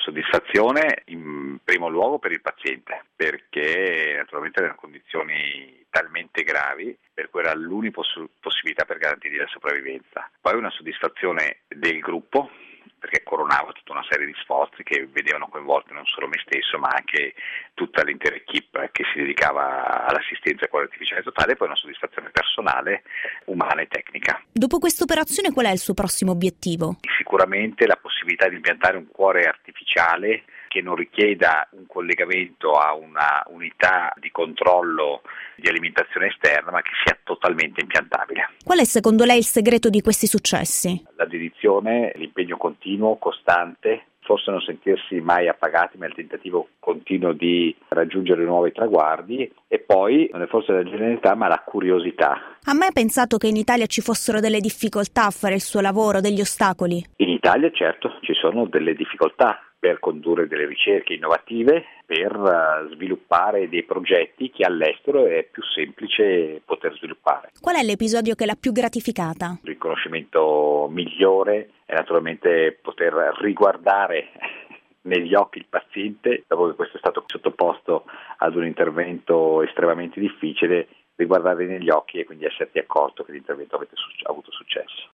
soddisfazione in primo luogo per il paziente, perché naturalmente erano condizioni talmente gravi per cui era l'unica possibilità per garantire la sopravvivenza. Poi una soddisfazione del gruppo, perché coronava tutta una serie di sforzi che vedevano coinvolti non solo me stesso ma anche tutta l'intera equipe che si dedicava all'assistenza al cuore artificiale totale, e poi una soddisfazione personale, umana e tecnica. Dopo questa operazione qual è il suo prossimo obiettivo? Sicuramente la possibilità di impiantare un cuore artificiale che non richieda un collegamento a una unità di controllo di alimentazione esterna, ma che sia totalmente impiantabile. Qual è secondo lei il segreto di questi successi? La dedizione, l'impegno continuo, costante, forse non sentirsi mai appagati, ma il tentativo continuo di raggiungere nuovi traguardi, e poi non è forse la genialità ma la curiosità. Ha mai pensato che in Italia ci fossero delle difficoltà a fare il suo lavoro, degli ostacoli? In Italia certo ci sono delle difficoltà per condurre delle ricerche innovative, per sviluppare dei progetti che all'estero è più semplice poter sviluppare. Qual è l'episodio che l'ha più gratificata? Il riconoscimento migliore è naturalmente poter riguardare negli occhi il paziente, dopo che questo è stato sottoposto ad un intervento estremamente difficile, riguardare negli occhi e quindi esserti accorto che l'intervento avete avuto successo.